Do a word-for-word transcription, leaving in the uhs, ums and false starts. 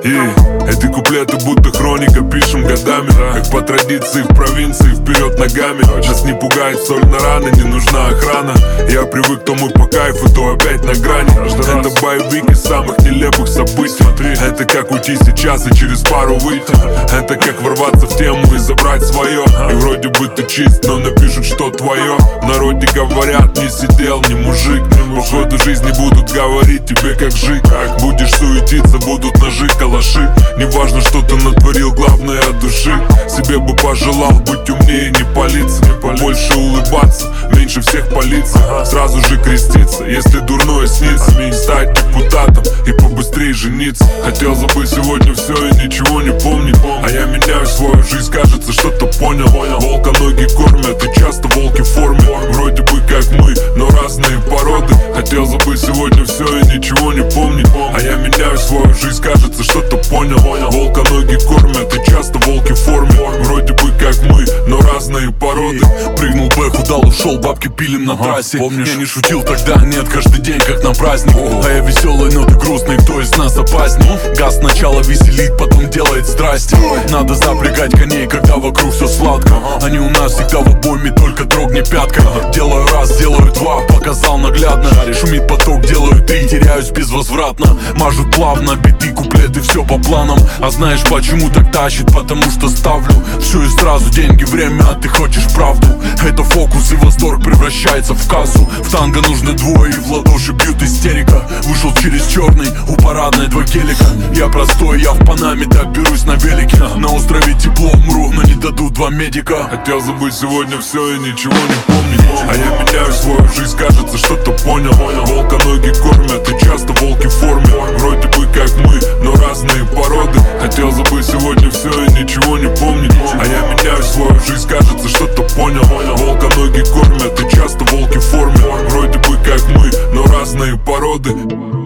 И эти куплеты будто хроника, пишем годами. Как по традиции в провинции, вперед ногами. Нас не пугает соль на раны, не нужна охрана. Я привык, то мы по кайфу, то опять на грани. Это боевик из самых нелепых событий. Это как уйти сейчас и через пару выйти. Это как ворваться в тему и забрать свое. И вроде бы ты чист, но напишут, что твое. В народе говорят, не сидел, не мужик. По ходу жизни будут говорить тебе, как жить. Будешь суетиться, будут ножи, калаши. Неважно, что ты натворил, главное от души. Себе бы пожелал быть умнее, не палиться. Больше улыбаться, меньше всех палиться. Сразу же креститься, если дурное снится. Стать депутатом и побыстрее жениться. Хотел забыть сегодня все и ничего не помнить. А я меняю свою жизнь, кажется, что-то понял. Волка ноги кормят и часто волки в форме. Вроде бы как мы, но разные породы. Хотел забыть сегодня все и ничего не помнить. А я меняю свою жизнь, кажется, что-то понял. Волка ноги кормят и часто волки в форме. Вроде бы как мы, но разные породы. Прыгнул бэху, дал, ушел, бабки пилим на трассе. Помнишь, я не шутил тогда, нет, каждый день как на праздник. А я веселый, но ты грустный, кто из нас опасней? Газ сначала веселит, потом делает страсти. Надо запрягать коней, когда вокруг все сладко. Они у нас всегда в обойме, только дрогни пятка. Делаю раз, делаю два, показал наглядно. Шумит поток, делаю три, теряюсь безвозвратно. Мажут плавно, биты, куплеты, все по планам. А знаешь почему так тащит? Потому что ставлю все и сразу, деньги, время, а ты хочешь правду. Это фокус и восторг превращается в кассу. В танго нужны двое и в ладоши бьют истерика. Вышел через черный, у парадной два гелика. Я простой, я в Панаме, так берусь на велике. На острове тепло, умру, но не дадут два медика. Хотел забыть сегодня все и ничего не помнить. А я меняю свою жизнь, кажется, что-то понял. Волка ноги кормят и часто волки в форме. Вроде бы как мы, но разные породы. Хотел забыть сегодня все и ничего не помнить. А я меняю свою жизнь, кажется, что-то понял. Волка ноги кормят и часто волки в форме. Вроде бы как мы, но разные породы.